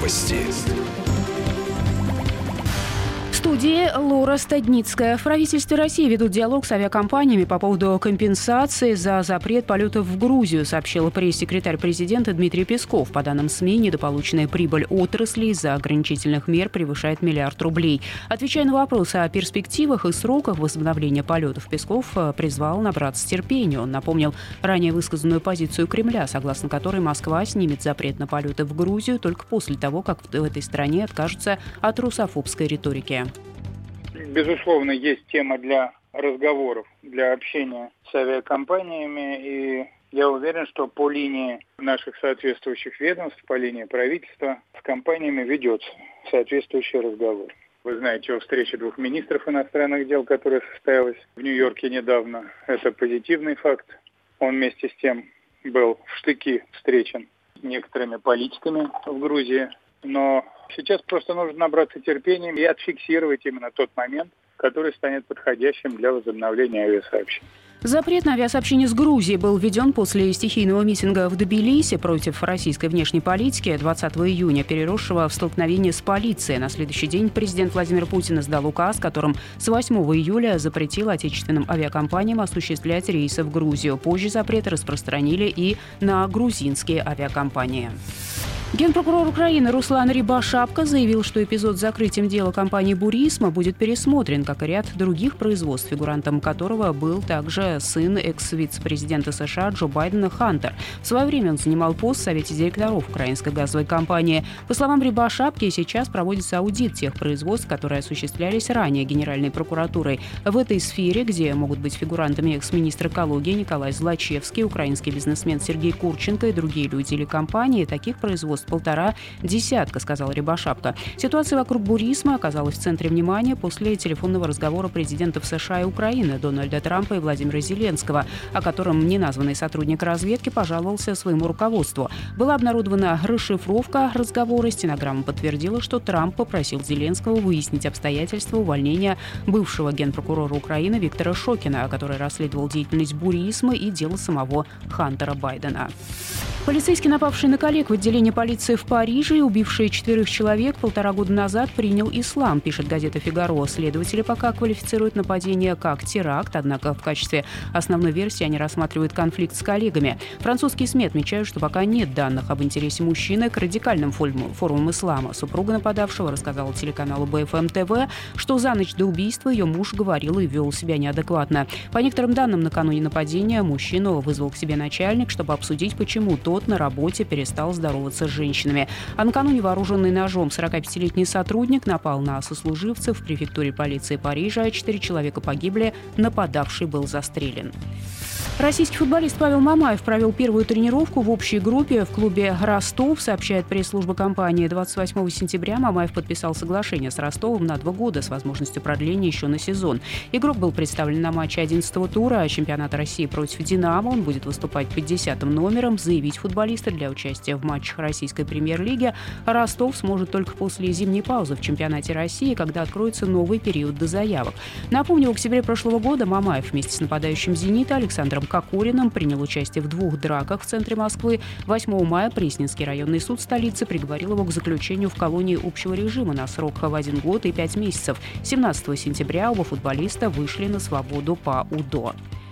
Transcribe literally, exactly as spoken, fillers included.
Новости. В студии Лора Стадницкая. В правительстве России ведут диалог с авиакомпаниями по поводу компенсации за запрет полетов в Грузию, сообщил пресс-секретарь президента Дмитрий Песков. По данным СМИ, недополученная прибыль отрасли из-за ограничительных мер превышает миллиард рублей. Отвечая на вопросы о перспективах и сроках возобновления полетов, Песков призвал набраться терпения. Он напомнил ранее высказанную позицию Кремля, согласно которой Москва снимет запрет на полеты в Грузию только после того, как в этой стране откажутся от русофобской риторики. Безусловно, есть тема для разговоров, для общения с авиакомпаниями, и я уверен, что по линии наших соответствующих ведомств, по линии правительства с компаниями ведется соответствующий разговор. Вы знаете о встрече двух министров иностранных дел, которая состоялась в Нью-Йорке недавно. Это позитивный факт. Он вместе с тем был в штыки встречен с некоторыми политиками в Грузии, но сейчас просто нужно набраться терпением и отфиксировать именно тот момент, который станет подходящим для возобновления авиасообщения. Запрет на авиасообщение с Грузией был введен после стихийного митинга в Тбилиси против российской внешней политики двадцатого июня, переросшего в столкновение с полицией. На следующий день президент Владимир Путин издал указ, которым с восьмого июля запретил отечественным авиакомпаниям осуществлять рейсы в Грузию. Позже запрет распространили и на грузинские авиакомпании. Генпрокурор Украины Руслан Рябошапка заявил, что эпизод с закрытием дела компании «Бурисма» будет пересмотрен, как и ряд других производств, фигурантом которого был также сын экс-вице-президента США Джо Байдена Хантер. В свое время он занимал пост в Совете директоров украинской газовой компании. По словам Рябошапки, сейчас проводится аудит тех производств, которые осуществлялись ранее Генеральной прокуратурой. В этой сфере, где могут быть фигурантами экс-министр экологии Николай Злачевский, украинский бизнесмен Сергей Курченко и другие люди или компании, таких производств полтора десятка, сказал Рябошапка. Ситуация вокруг «Бурисма» оказалась в центре внимания после телефонного разговора президентов США и Украины Дональда Трампа и Владимира Зеленского, о котором неназванный сотрудник разведки пожаловался своему руководству. Была обнародована расшифровка разговора. Стенограмма подтвердила, что Трамп попросил Зеленского выяснить обстоятельства увольнения бывшего генпрокурора Украины Виктора Шокина, который расследовал деятельность «Бурисма» и дело самого Хантера Байдена. Полицейский, напавший на коллег в отделении полиции в Париже и убивший четверых человек полтора года назад, принял ислам, пишет газета «Фигаро». Следователи пока квалифицируют нападение как теракт, однако в качестве основной версии они рассматривают конфликт с коллегами. Французские СМИ отмечают, что пока нет данных об интересе мужчины к радикальным формам ислама. Супруга нападавшего рассказала телеканалу Бэ Эф Эм Тэ Вэ, что за ночь до убийства ее муж говорил и вел себя неадекватно. По некоторым данным, накануне нападения мужчину вызвал к себе начальник, чтобы обсудить, почему тот на работе перестал здороваться с женщинами. А накануне вооруженный ножом сорокапятилетний сотрудник напал на сослуживцев в префектуре полиции Парижа. Четыре человека погибли, нападавший был застрелен. Российский футболист Павел Мамаев провел первую тренировку в общей группе в клубе «Ростов», сообщает пресс-служба компании. двадцать восьмого сентября Мамаев подписал соглашение с Ростовом на два года с возможностью продления еще на сезон. Игрок был представлен на матче одиннадцатого тура чемпионата России против «Динамо». Он будет выступать под десятым номером. Заявить футболиста для участия в матчах российской премьер-лиги Ростов сможет только после зимней паузы в чемпионате России, когда откроется новый период до заявок. Напомню, в октябре прошлого года Мамаев вместе с нападающим «Зенита» Александром Кокориным принял участие в двух драках в центре Москвы. восьмого мая Пресненский районный суд столицы приговорил его к заключению в колонии общего режима на срок в один год и пять месяцев. семнадцатого сентября оба футболиста вышли на свободу по УДО.